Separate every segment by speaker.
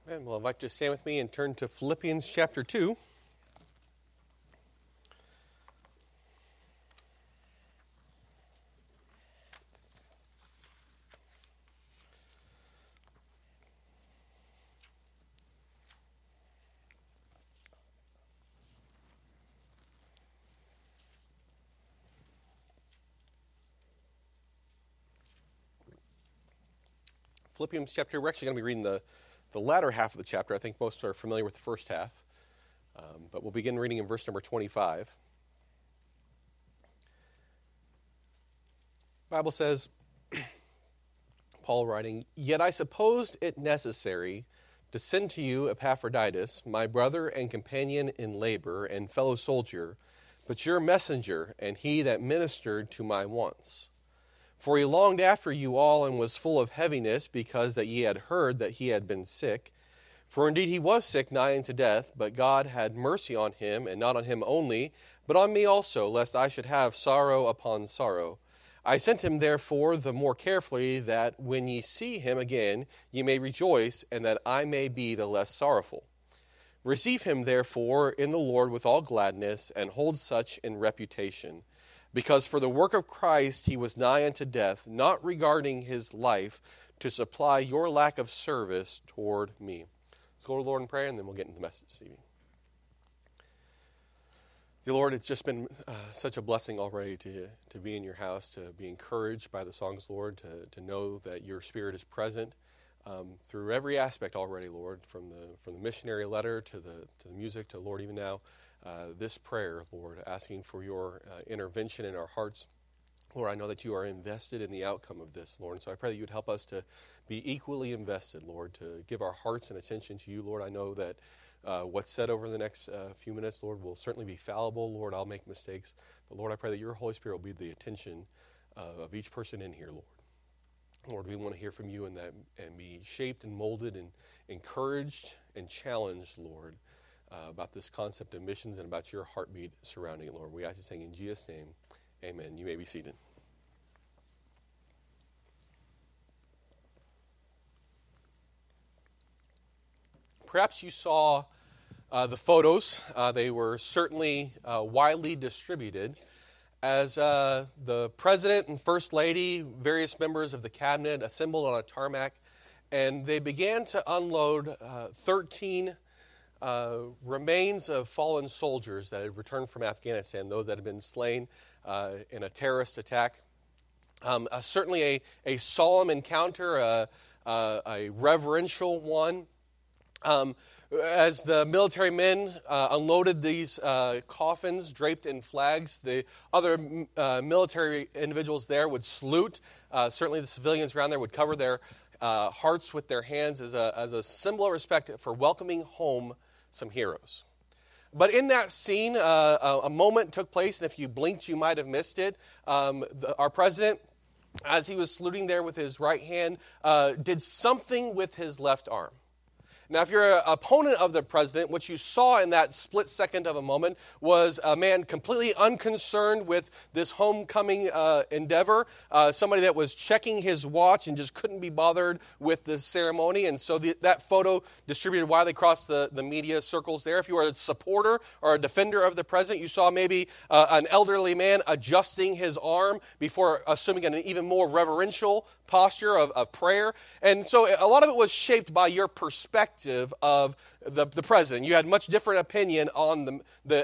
Speaker 1: And well, I'd like you to stand with me and turn to Philippians chapter 2. Philippians chapter, we're actually going to be reading the latter half of the chapter. I think most are familiar with the first half. But we'll begin reading in verse number 25. The Bible says, Paul writing, "Yet I supposed it necessary to send to you Epaphroditus, my brother and companion in labor and fellow soldier, but your messenger and he that ministered to my wants. For he longed after you all and was full of heaviness, because that ye had heard that he had been sick. For indeed he was sick nigh unto death, but God had mercy on him, and not on him only, but on me also, lest I should have sorrow upon sorrow. I sent him therefore the more carefully, that when ye see him again, ye may rejoice, and that I may be the less sorrowful. Receive him therefore in the Lord with all gladness, and hold such in reputation. Because for the work of Christ he was nigh unto death, not regarding his life, to supply your lack of service toward me." Let's go to the Lord in prayer, and then we'll get into the message this evening. Dear Lord, it's just been such a blessing already to be in your house, to be encouraged by the songs, Lord, to know that your Spirit is present through every aspect already, Lord, from the missionary letter to the music to, Lord, even now. This prayer, Lord, asking for your intervention in our hearts. Lord, I know that you are invested in the outcome of this, Lord, and so I pray that you would help us to be equally invested, Lord, to give our hearts and attention to you, Lord. I know that what's said over the next few minutes, Lord, will certainly be fallible. Lord, I'll make mistakes, but Lord, I pray that your Holy Spirit will be the attention of each person in here, Lord. Lord, we want to hear from you and be shaped and molded and encouraged and challenged, Lord, about this concept of missions and about your heartbeat surrounding it, Lord. We ask this thing in Jesus' name. Amen. You may be seated. Perhaps you saw the photos. They were certainly widely distributed as the President and First Lady, various members of the cabinet assembled on a tarmac, and they began to unload 13 remains of fallen soldiers that had returned from Afghanistan, those that had been slain in a terrorist attack. Certainly a solemn encounter, a reverential one. As the military men unloaded these coffins draped in flags, the other military individuals there would salute. Certainly the civilians around there would cover their hearts with their hands as a symbol of respect for welcoming home some heroes. But in that scene, a moment took place, and if you blinked, you might have missed it. Our president, as he was saluting there with his right hand, did something with his left arm. Now, if you're an opponent of the president, what you saw in that split second of a moment was a man completely unconcerned with this homecoming endeavor, somebody that was checking his watch and just couldn't be bothered with the ceremony. And so that photo distributed widely across the media circles there. If you were a supporter or a defender of the president, you saw maybe an elderly man adjusting his arm before assuming an even more reverential posture of prayer. And so a lot of it was shaped by your perspective of the president. You had much different opinion on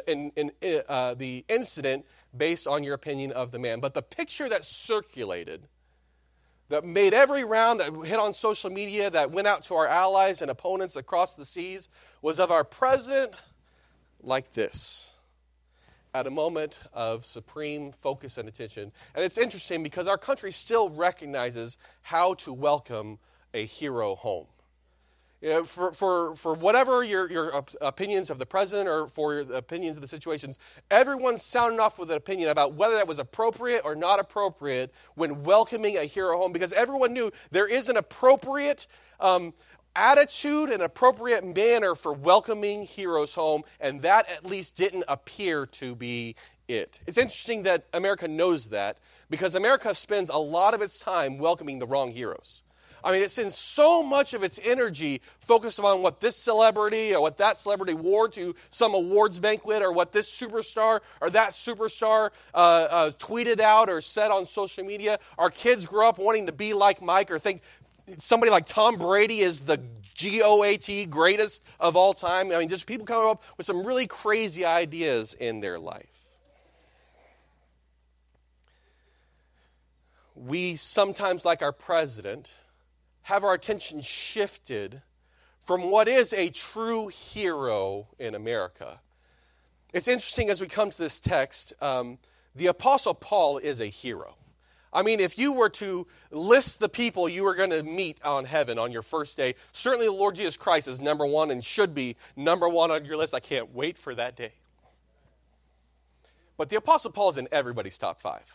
Speaker 1: the incident based on your opinion of the man. But the picture that circulated, that made every round, that hit on social media, that went out to our allies and opponents across the seas, was of our president like this, at a moment of supreme focus and attention. And it's interesting because our country still recognizes how to welcome a hero home. You know, for whatever your opinions of the president or for your opinions of the situations, everyone's sounding off with an opinion about whether that was appropriate or not appropriate when welcoming a hero home, because everyone knew there is an appropriate attitude and appropriate manner for welcoming heroes home, and that at least didn't appear to be it. It's interesting that America knows that, because America spends a lot of its time welcoming the wrong heroes. I mean, it sends so much of its energy focused on what this celebrity or what that celebrity wore to some awards banquet, or what this superstar or that superstar tweeted out or said on social media. Our kids grow up wanting to be like Mike, or think somebody like Tom Brady is the GOAT, greatest of all time. I mean, just people come up with some really crazy ideas in their life. We sometimes, like our president, have our attention shifted from what is a true hero in America. It's interesting as we come to this text, the Apostle Paul is a hero. I mean, if you were to list the people you were going to meet on heaven on your first day, certainly the Lord Jesus Christ is number one and should be number one on your list. I can't wait for that day. But the Apostle Paul is in everybody's top 5.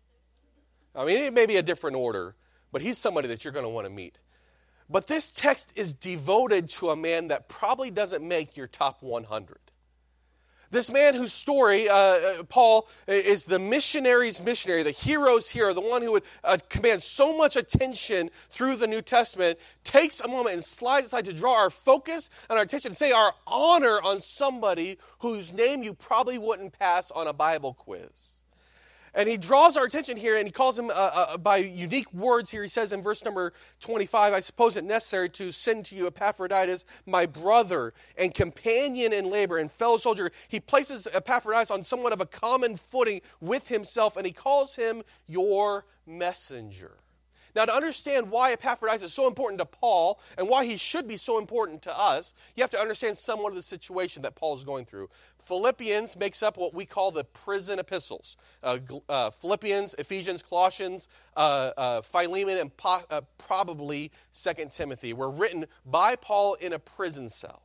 Speaker 1: I mean, it may be a different order, but he's somebody that you're going to want to meet. But this text is devoted to a man that probably doesn't make your top 100. This man whose story, Paul, is the missionary's missionary, the hero's hero, the one who would command so much attention through the New Testament, takes a moment and slides aside to draw our focus and our attention, say our honor on somebody whose name you probably wouldn't pass on a Bible quiz. And he draws our attention here, and he calls him by unique words here. He says in verse number 25, I suppose it necessary to send to you Epaphroditus, my brother and companion in labor and fellow soldier. He places Epaphroditus on somewhat of a common footing with himself, and he calls him your messenger. Now, to understand why Epaphroditus is so important to Paul and why he should be so important to us, you have to understand somewhat of the situation that Paul is going through. Philippians makes up what we call the prison epistles. Philippians, Ephesians, Colossians, Philemon, and probably 2 Timothy were written by Paul in a prison cell.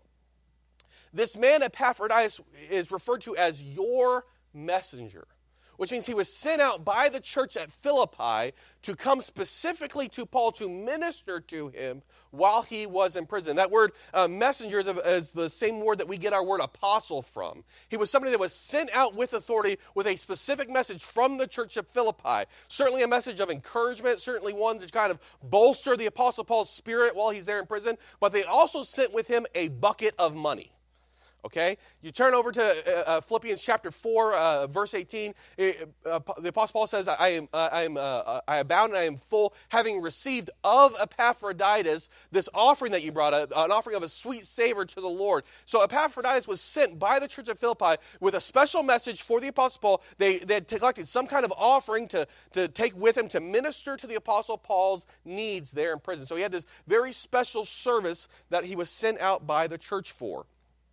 Speaker 1: This man Epaphroditus is referred to as your messenger, which means he was sent out by the church at Philippi to come specifically to Paul to minister to him while he was in prison. That word messenger is the same word that we get our word apostle from. He was somebody that was sent out with authority with a specific message from the church at Philippi. Certainly a message of encouragement, certainly one to kind of bolster the Apostle Paul's spirit while he's there in prison, but they also sent with him a bucket of money. Okay, you turn over to Philippians chapter 4, verse 18. The Apostle Paul says, I abound and I am full, having received of Epaphroditus this offering that you brought, an offering of a sweet savor to the Lord. So Epaphroditus was sent by the church of Philippi with a special message for the Apostle Paul. They had collected some kind of offering to take with him to minister to the Apostle Paul's needs there in prison. So he had this very special service that he was sent out by the church for.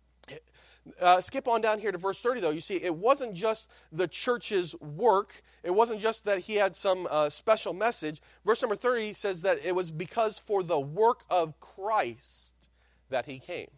Speaker 1: Skip on down here to verse 30, though. You see, it wasn't just the church's work. It wasn't just that he had some special message. Verse number 30 says that it was because for the work of Christ that he came.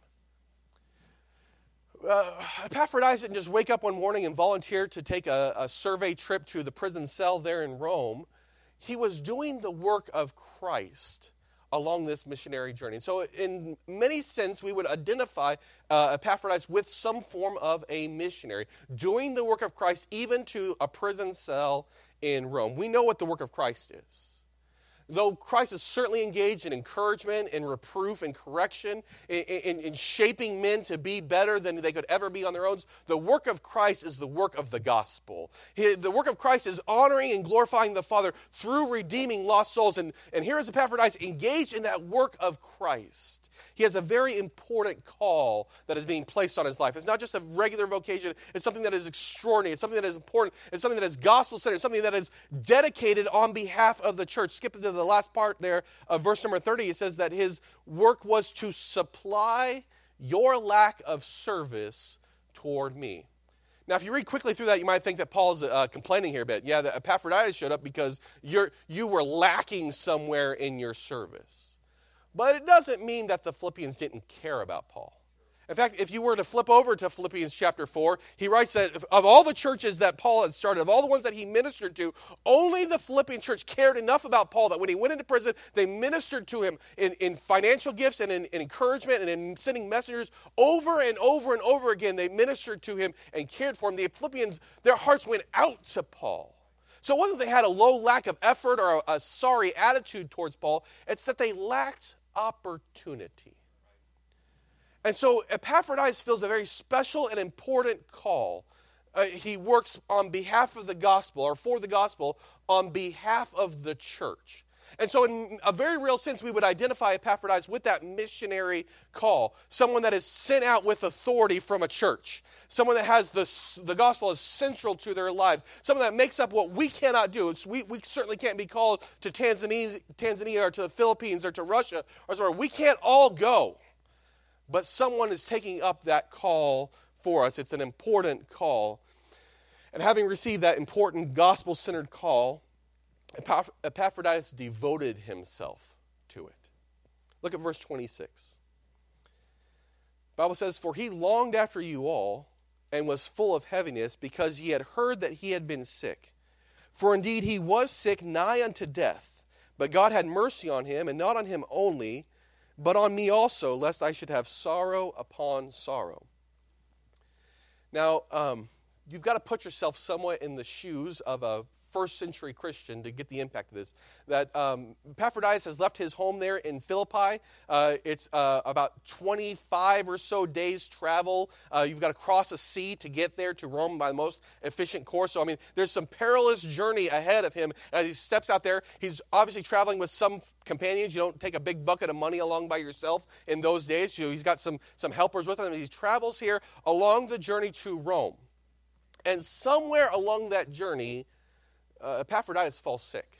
Speaker 1: Epaphroditus didn't just wake up one morning and volunteer to take a survey trip to the prison cell there in Rome. He was doing the work of Christ along this missionary journey. And so in many sense, we would identify Epaphroditus with some form of a missionary, doing the work of Christ even to a prison cell in Rome. We know what the work of Christ is. Though Christ is certainly engaged in encouragement and reproof and correction, in shaping men to be better than they could ever be on their own, the work of Christ is the work of the gospel. The work of Christ is honoring and glorifying the Father through redeeming lost souls. And here is Epaphroditus engaged in that work of Christ. He has a very important call that is being placed on his life. It's not just a regular vocation. It's something that is extraordinary. It's something that is important. It's something that is gospel-centered. It's something that is dedicated on behalf of the church. Skip into the last part there of verse number 30. It says that his work was to supply your lack of service toward me. Now, if you read quickly through that, you might think that Paul's complaining here a bit. Yeah, that Epaphroditus showed up because you were lacking somewhere in your service. But it doesn't mean that the Philippians didn't care about Paul. In fact, if you were to flip over to Philippians chapter 4, he writes that of all the churches that Paul had started, of all the ones that he ministered to, only the Philippian church cared enough about Paul that when he went into prison, they ministered to him in financial gifts and in encouragement and in sending messengers over and over and over again. They ministered to him and cared for him. The Philippians, their hearts went out to Paul. So it wasn't they had a low lack of effort or a sorry attitude towards Paul. It's that they lacked opportunity. And so Epaphroditus feels a very special and important call. He works on behalf of the gospel, or for the gospel, on behalf of the church. And so in a very real sense, we would identify Epaphroditus with that missionary call. Someone that is sent out with authority from a church. Someone that has the gospel as central to their lives. Someone that makes up what we cannot do. We certainly can't be called to Tanzania or to the Philippines or to Russia or somewhere. We can't all go. But someone is taking up that call for us. It's an important call. And having received that important gospel-centered call, Epaphroditus devoted himself to it. Look at verse 26. The Bible says, "For he longed after you all, and was full of heaviness, because ye had heard that he had been sick. For indeed he was sick, nigh unto death. But God had mercy on him, and not on him only, but on me also, lest I should have sorrow upon sorrow." Now, you've got to put yourself somewhat in the shoes of a first century Christian to get the impact of this. That Epaphroditus has left his home there in Philippi. It's about 25 or so days travel. You've got to cross a sea to get there to Rome by the most efficient course. So, there's some perilous journey ahead of him as he steps out there. He's obviously traveling with some companions. You don't take a big bucket of money along by yourself in those days. So he's got some helpers with him. He travels here along the journey to Rome. And somewhere along that journey, Epaphroditus falls sick.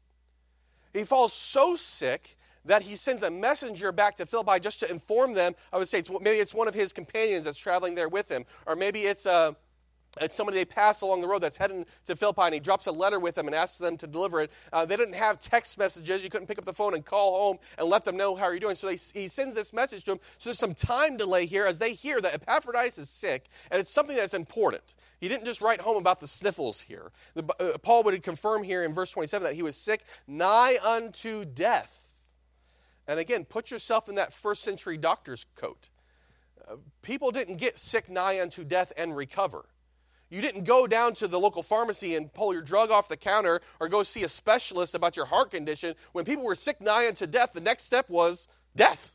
Speaker 1: He falls so sick that he sends a messenger back to Philippi just to inform them. I would say maybe it's one of his companions that's traveling there with him, or maybe it's somebody they pass along the road that's heading to Philippi, and he drops a letter with them and asks them to deliver it. They didn't have text messages. You couldn't pick up the phone and call home and let them know how you're doing. So he sends this message to them. So there's some time delay here as they hear that Epaphroditus is sick, and it's something that's important. He didn't just write home about the sniffles here. Paul would confirm here in verse 27 that he was sick nigh unto death. And again, put yourself in that first century doctor's coat. People didn't get sick nigh unto death and recover. You didn't go down to the local pharmacy and pull your drug off the counter or go see a specialist about your heart condition. When people were sick nigh unto death, the next step was death.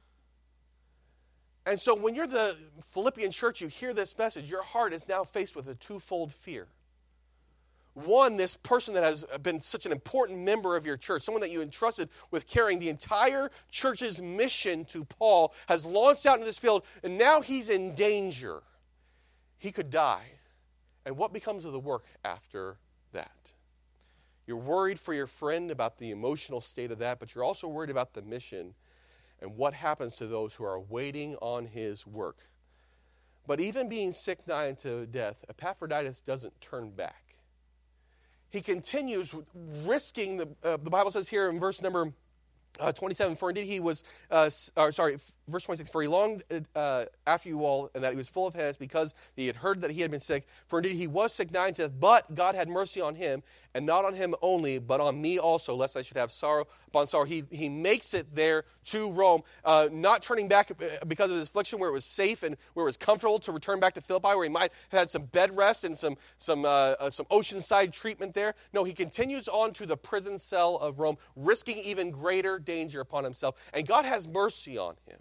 Speaker 1: And so when you're the Philippian church, you hear this message, your heart is now faced with a twofold fear. One, this person that has been such an important member of your church, someone that you entrusted with carrying the entire church's mission to Paul, has launched out into this field, and now he's in danger. He could die. And what becomes of the work after that? You're worried for your friend about the emotional state of that, but you're also worried about the mission and what happens to those who are waiting on his work. But even being sick nigh unto death, Epaphroditus doesn't turn back. He continues risking, the Bible says here in verse number 27, for indeed he was, verse 26, for he longed after you all, and that he was full of heaviness, because he had heard that he had been sick. For indeed he was sick nigh unto death, but God had mercy on him, and not on him only, but on me also, lest I should have sorrow upon sorrow. He makes it there to Rome, not turning back because of his affliction, where it was safe and where it was comfortable to return back to Philippi, where he might have had some bed rest and some oceanside treatment there. No, he continues on to the prison cell of Rome, risking even greater danger upon himself. And God has mercy on him.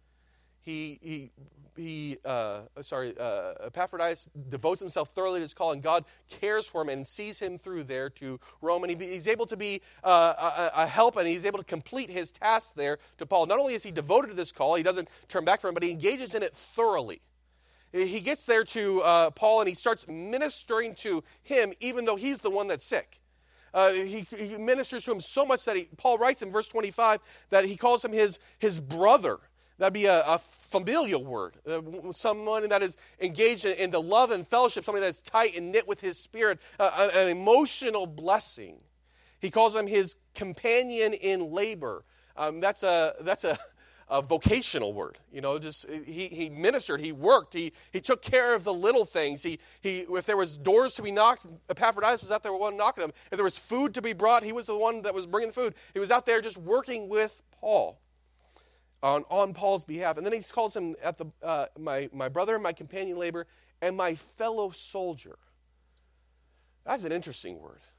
Speaker 1: Epaphroditus devotes himself thoroughly to his call, and God cares for him and sees him through there to Rome, and he's able to be a help, and he's able to complete his task there to Paul. Not only is he devoted to this call, he doesn't turn back from it, but he engages in it thoroughly. He gets there to Paul, and he starts ministering to him, even though he's the one that's sick. He ministers to him so much that Paul writes in verse 25 that he calls him his brother. That'd be a familial word, someone that is engaged in the love and fellowship, somebody that's tight and knit with his spirit, an emotional blessing. He calls him his companion in labor. That's a vocational word. He ministered, he worked, he took care of the little things. If there was doors to be knocked, Epaphroditus was out there one knocking them. If there was food to be brought, he was the one that was bringing the food. He was out there just working with Paul. On Paul's behalf. And then he calls him at my brother, my companion labor, and my fellow soldier. That's an interesting word.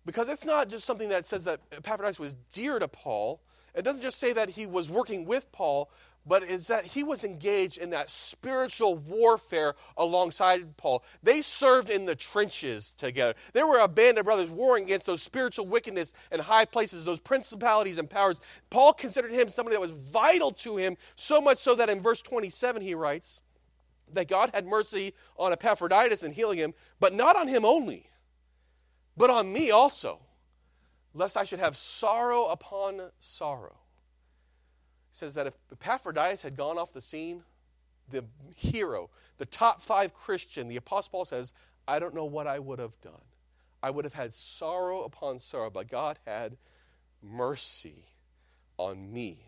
Speaker 1: Because it's not just something that says that Epaphroditus was dear to Paul. It doesn't just say that he was working with Paul, but it's that he was engaged in that spiritual warfare alongside Paul. They served in the trenches together. They were a band of brothers warring against those spiritual wickedness and high places, those principalities and powers. Paul considered him somebody that was vital to him, so much so that in verse 27 he writes that God had mercy on Epaphroditus in healing him, but not on him only, but on me also, lest I should have sorrow upon sorrow. He says that if Epaphroditus had gone off the scene, the hero, the top 5 Christian, the Apostle Paul says, I don't know what I would have done. I would have had sorrow upon sorrow, but God had mercy on me.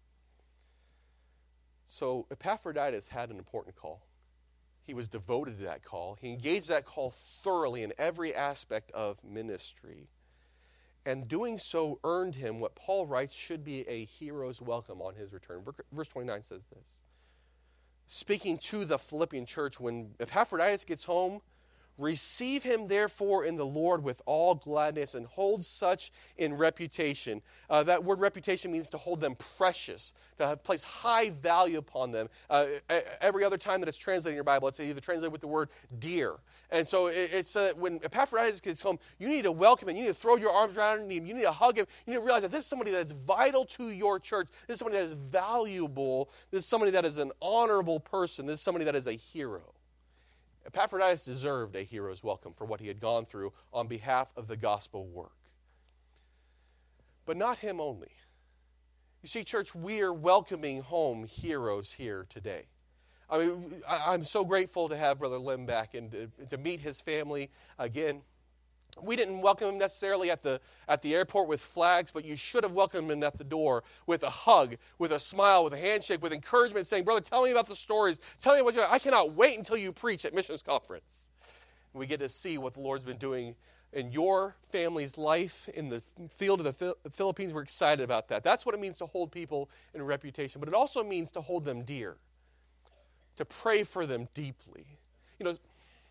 Speaker 1: So Epaphroditus had an important call. He was devoted to that call. He engaged that call thoroughly in every aspect of ministry. And doing so earned him what Paul writes should be a hero's welcome on his return. Verse 29 says this. Speaking to the Philippian church, when Epaphroditus gets home, receive him therefore in the Lord with all gladness and hold such in reputation. That word reputation means to hold them precious, to place high value upon them. Every other time that it's translated in your Bible, it's either translated with the word dear. And so it's when Epaphroditus gets home, you need to welcome him. You need to throw your arms around him. You need to hug him. You need to realize that this is somebody that's vital to your church. This is somebody that is valuable. This is somebody that is an honorable person. This is somebody that is a hero. Epaphroditus deserved a hero's welcome for what he had gone through on behalf of the gospel work. But not him only. You see, church, we are welcoming home heroes here today. I mean, I'm so grateful to have Brother Lim back and to meet his family again. We didn't welcome him necessarily at the airport with flags, but you should have welcomed him at the door with a hug, with a smile, with a handshake, with encouragement, saying, brother, tell me about the stories. Tell me what I cannot wait until you preach at Missions Conference. And we get to see what the Lord's been doing in your family's life in the field of the Philippines. We're excited about that. That's what it means to hold people in reputation, but it also means to hold them dear, to pray for them deeply. You know,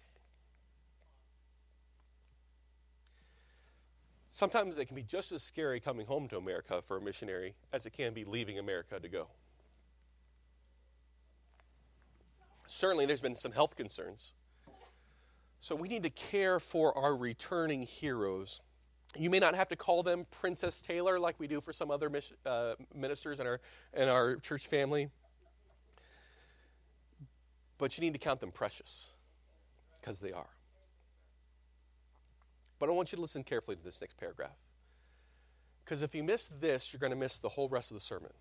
Speaker 1: sometimes it can be just as scary coming home to America for a missionary as it can be leaving America to go. Certainly, there's been some health concerns. So we need to care for our returning heroes. You may not have to call them Princess Taylor like we do for some other ministers in our church family. But you need to count them precious, because they are. But I want you to listen carefully to this next paragraph. Because if you miss this, you're going to miss the whole rest of the sermon.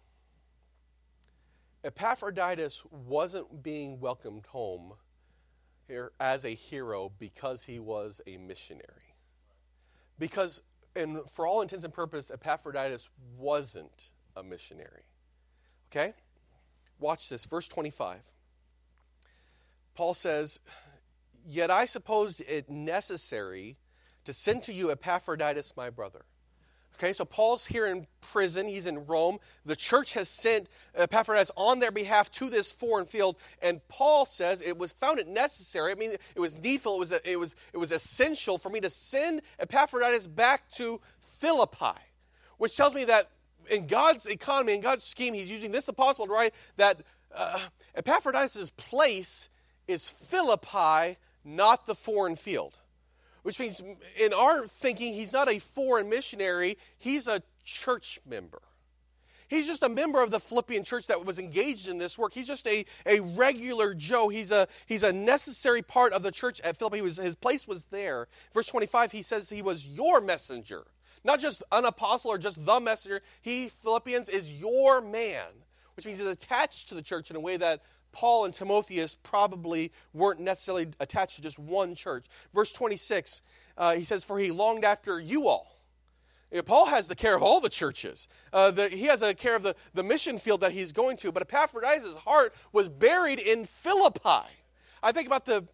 Speaker 1: Epaphroditus wasn't being welcomed home here as a hero because he was a missionary. Because, and for all intents and purposes, Epaphroditus wasn't a missionary. Okay? Watch this, verse 25. Paul says, yet I supposed it necessary to send to you Epaphroditus, my brother. Okay, so Paul's here in prison. He's in Rome. The church has sent Epaphroditus on their behalf to this foreign field, and Paul says found it necessary. I mean, it was needful. It was essential for me to send Epaphroditus back to Philippi, which tells me that in God's economy, in God's scheme, He's using this apostle to write that Epaphroditus' place is Philippi, not the foreign field. Which means, in our thinking, he's not a foreign missionary, he's a church member. He's just a member of the Philippian church that was engaged in this work. He's just a regular Joe. He's a necessary part of the church at Philippi. His place was there. Verse 25, he says he was your messenger. Not just an apostle or just the messenger. He, Philippians, is your man. Which means he's attached to the church in a way that Paul and Timotheus probably weren't necessarily attached to just one church. Verse 26, he says, for he longed after you all. Paul has the care of all the churches. He has a care of the mission field that he's going to. But Epaphroditus' heart was buried in Philippi. I think about the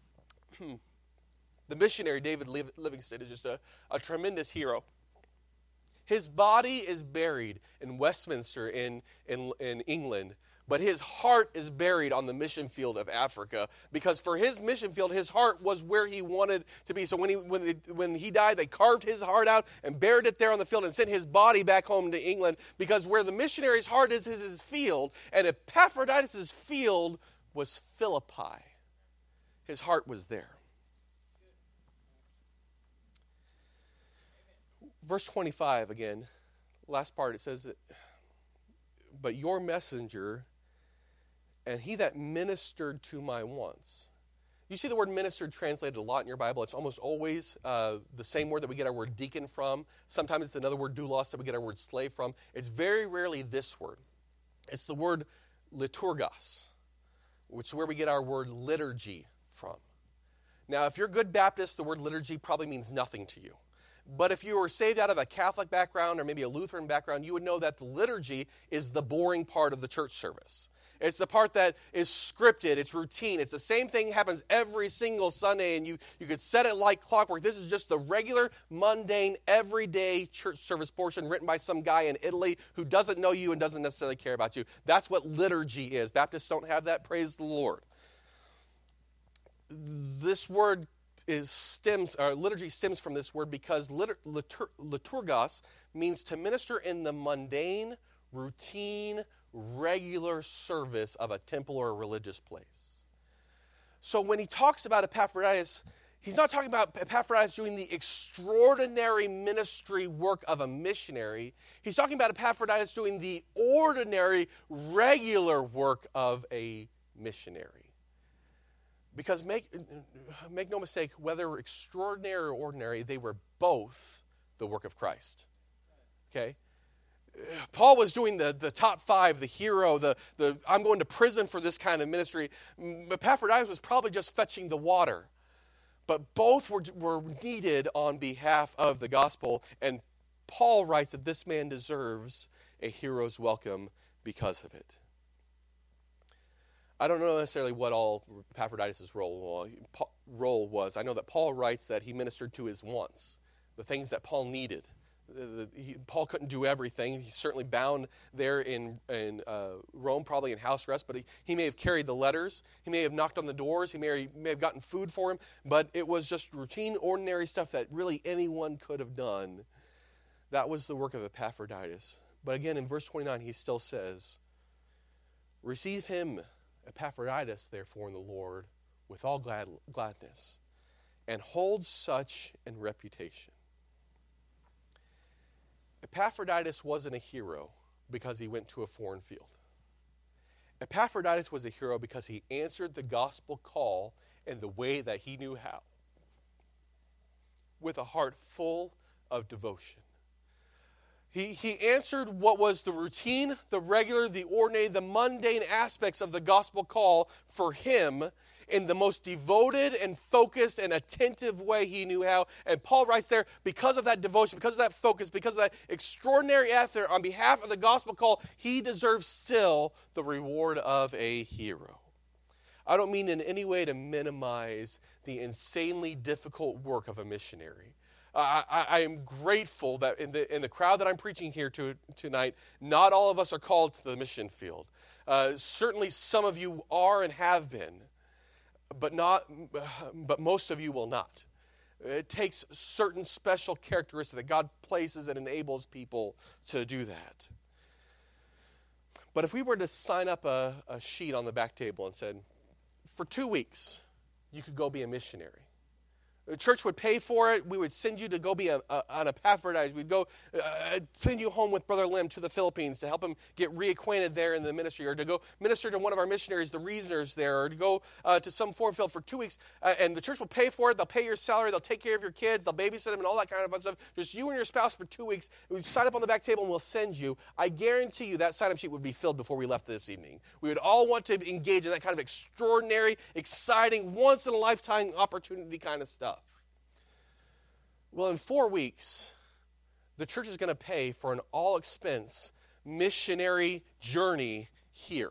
Speaker 1: missionary David Livingstone is just a tremendous hero. His body is buried in Westminster in England. but his heart is buried on the mission field of Africa, because for his mission field, his heart was where he wanted to be. So when he died, they carved his heart out and buried it there on the field and sent his body back home to England, because where the missionary's heart is his field, and Epaphroditus' field was Philippi. His heart was there. Verse 25 again, last part, it says that, but your messenger and he that ministered to my wants. You see the word ministered translated a lot in your Bible. It's almost always the same word that we get our word deacon from. Sometimes it's another word, doulos, that we get our word slave from. It's very rarely this word. It's the word liturgos, which is where we get our word liturgy from. Now, if you're a good Baptist, the word liturgy probably means nothing to you. But if you were saved out of a Catholic background or maybe a Lutheran background, you would know that the liturgy is the boring part of the church service. It's the part that is scripted, it's routine. It's the same thing happens every single Sunday, and you could set it like clockwork. This is just the regular, mundane, everyday church service portion written by some guy in Italy who doesn't know you and doesn't necessarily care about you. That's what liturgy is. Baptists don't have that. Praise the Lord. This word liturgy stems from this word because liturgos means to minister in the mundane, routine, regular service of a temple or a religious place. So when he talks about Epaphroditus, he's not talking about Epaphroditus doing the extraordinary ministry work of a missionary. He's talking about Epaphroditus doing the ordinary, regular work of a missionary. Because make no mistake, whether extraordinary or ordinary, they were both the work of Christ. Okay? Paul was doing the top five, the hero, the I'm going to prison for this kind of ministry. Epaphroditus was probably just fetching the water. But both were needed on behalf of the gospel. And Paul writes that this man deserves a hero's welcome because of it. I don't know necessarily what all Epaphroditus' role was. I know that Paul writes that he ministered to his wants, the things that Paul needed. Paul couldn't do everything. He's certainly bound there in Rome, probably in house arrest, but he may have carried the letters. He may have knocked on the doors. He may have gotten food for him, but it was just routine, ordinary stuff that really anyone could have done. That was the work of Epaphroditus. But again, in verse 29, he still says, receive him, Epaphroditus, therefore, in the Lord, with all gladness, and hold such in reputation. Epaphroditus wasn't a hero because he went to a foreign field. Epaphroditus was a hero because he answered the gospel call in the way that he knew how, with a heart full of devotion. He answered what was the routine, the regular, the ordinary, the mundane aspects of the gospel call for him in the most devoted and focused and attentive way he knew how. And Paul writes there, because of that devotion, because of that focus, because of that extraordinary effort on behalf of the gospel call, he deserves still the reward of a hero. I don't mean in any way to minimize the insanely difficult work of a missionary. I am grateful that in the crowd that I'm preaching here tonight, not all of us are called to the mission field. Certainly some of you are and have been, but most of you will not. It takes certain special characteristics that God places and enables people to do that. But if we were to sign up a sheet on the back table and said, for 2 weeks, you could go be a missionary. The church would pay for it. We would send you to go be an Epaphroditus. We'd go send you home with Brother Lim to the Philippines to help him get reacquainted there in the ministry, or to go minister to one of our missionaries, the Reasoners there, or to go to some foreign field for 2 weeks. And the church will pay for it. They'll pay your salary. They'll take care of your kids. They'll babysit them and all that kind of fun stuff. Just you and your spouse for 2 weeks. We'd sign up on the back table and we'll send you. I guarantee you that sign-up sheet would be filled before we left this evening. We would all want to engage in that kind of extraordinary, exciting, once-in-a-lifetime opportunity kind of stuff. Well, in 4 weeks, the church is going to pay for an all-expense missionary journey here.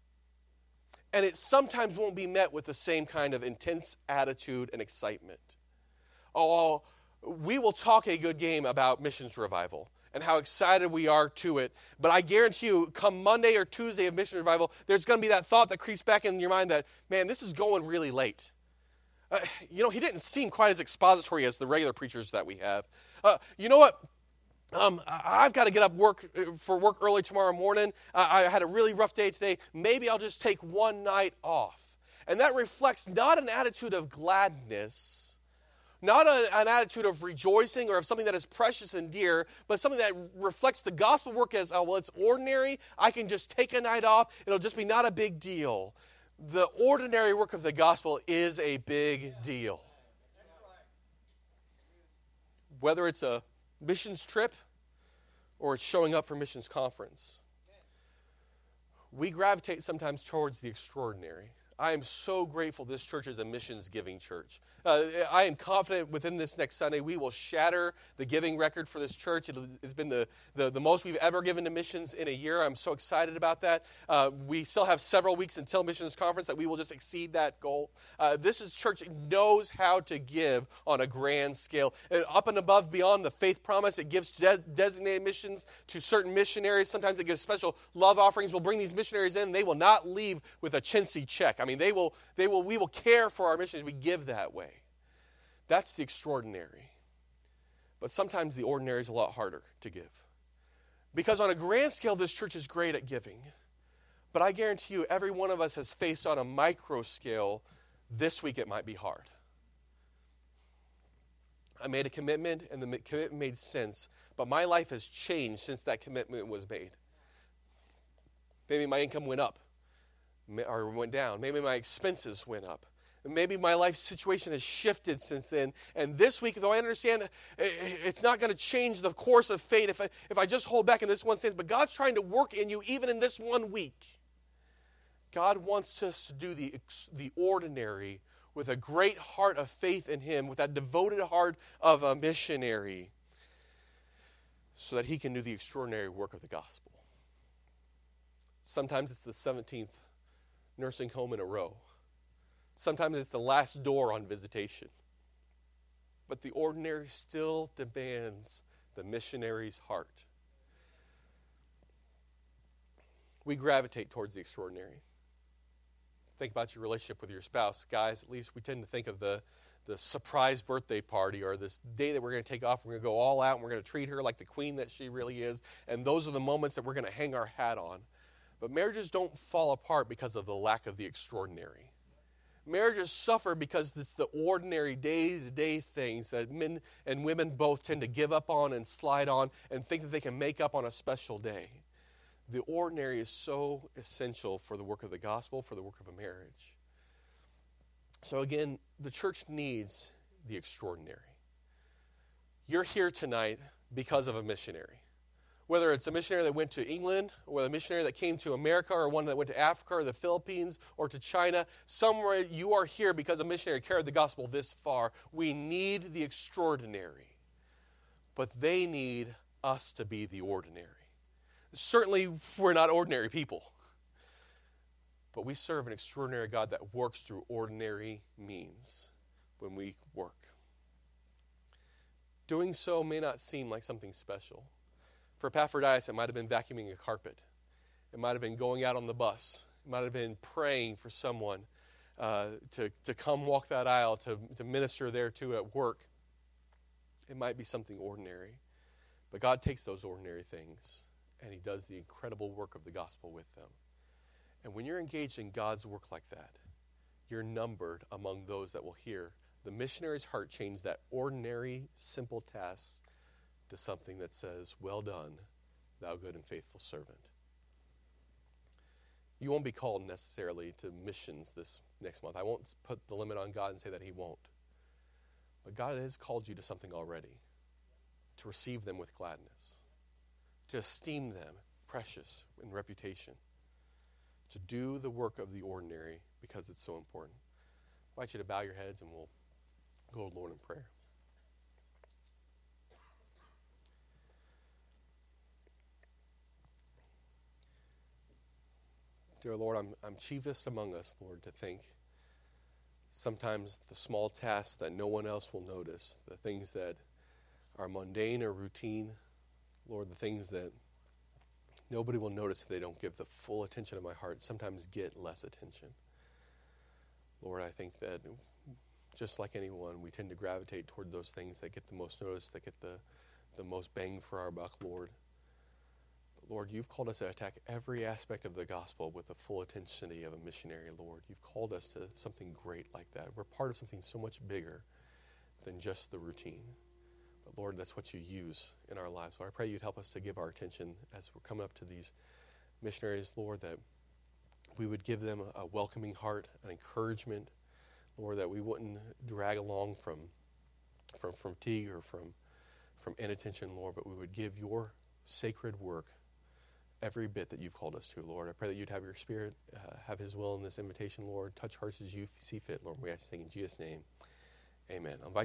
Speaker 1: And it sometimes won't be met with the same kind of intense attitude and excitement. Oh, we will talk a good game about missions revival. and how excited we are to it. But I guarantee you, come Monday or Tuesday of Mission Revival, there's going to be that thought that creeps back in your mind that, man, this is going really late. He didn't seem quite as expository as the regular preachers that we have. You know what? I've got to get up for work early tomorrow morning. I had a really rough day today. Maybe I'll just take one night off. And that reflects not an attitude of gladness, not an attitude of rejoicing or of something that is precious and dear, but something that reflects the gospel work as, oh, well, it's ordinary. I can just take a night off. It'll just be not a big deal. The ordinary work of the gospel is a big deal. Whether it's a missions trip or it's showing up for missions conference, we gravitate sometimes towards the extraordinary. I am so grateful this church is a missions-giving church. I am confident within this next Sunday we will shatter the giving record for this church. It's been the most we've ever given to missions in a year. I'm so excited about that. We still have several weeks until missions conference that we will just exceed that goal. This church knows how to give on a grand scale. Up and above beyond the faith promise, it gives designated missions to certain missionaries. Sometimes it gives special love offerings. We'll bring these missionaries in. They will not leave with a chintzy check. I mean, we will care for our missionaries. We give that way. That's the extraordinary. But sometimes the ordinary is a lot harder to give. Because on a grand scale, this church is great at giving. But I guarantee you, every one of us has faced on a micro scale, this week it might be hard. I made a commitment, and the commitment made sense. But my life has changed since that commitment was made. Maybe my income went up or went down. Maybe my expenses went up. Maybe my life situation has shifted since then. And this week, though I understand it's not going to change the course of fate if I just hold back in this one sense, but God's trying to work in you even in this 1 week. God wants us to do the ordinary with a great heart of faith in Him, with that devoted heart of a missionary, so that He can do the extraordinary work of the gospel. Sometimes it's the 17th nursing home in a row. Sometimes it's the last door on visitation. But the ordinary still demands the missionary's heart. We gravitate towards the extraordinary. Think about your relationship with your spouse. Guys, at least we tend to think of the surprise birthday party or this day that we're going to take off. We're going to go all out and we're going to treat her like the queen that she really is. And those are the moments that we're going to hang our hat on. But marriages don't fall apart because of the lack of the extraordinary. Marriages suffer because it's the ordinary day-to-day things that men and women both tend to give up on and slide on and think that they can make up on a special day. The ordinary is so essential for the work of the gospel, for the work of a marriage. So again, the church needs the extraordinary. You're here tonight because of a missionary. Whether it's a missionary that went to England, or a missionary that came to America, or one that went to Africa, or the Philippines, or to China, somewhere you are here because a missionary carried the gospel this far. We need the extraordinary, but they need us to be the ordinary. Certainly, we're not ordinary people, but we serve an extraordinary God that works through ordinary means when we work. Doing so may not seem like something special. For Epaphroditus, it might have been vacuuming a carpet. It might have been going out on the bus. It might have been praying for someone to come walk that aisle, to minister there too at work. It might be something ordinary. But God takes those ordinary things and He does the incredible work of the gospel with them. And when you're engaged in God's work like that, you're numbered among those that will hear the missionary's heart change that ordinary, simple task to something that says, "Well done, thou good and faithful servant." You won't be called necessarily to missions this next month. I won't put the limit on God and say that He won't. But God has called you to something already, to receive them with gladness, to esteem them precious in reputation, to do the work of the ordinary because it's so important. I invite you to bow your heads and we'll go to the Lord in prayer. Dear Lord, I'm chiefest among us, Lord, to think sometimes the small tasks that no one else will notice, the things that are mundane or routine, Lord, the things that nobody will notice if they don't give the full attention of my heart sometimes get less attention. Lord, I think that just like anyone, we tend to gravitate toward those things that get the most notice, that get the most bang for our buck, Lord. But Lord, you've called us to attack every aspect of the gospel with the full intensity of a missionary, Lord. You've called us to something great like that. We're part of something so much bigger than just the routine. But Lord, that's what you use in our lives. So I pray you'd help us to give our attention as we're coming up to these missionaries, Lord, that we would give them a welcoming heart, an encouragement, Lord, that we wouldn't drag along from fatigue or from inattention, Lord, but we would give your sacred work every bit that you've called us to, Lord. I pray that you'd have your Spirit, have his will in this invitation, Lord. Touch hearts as you see fit, Lord. We ask this thing in Jesus' name. Amen.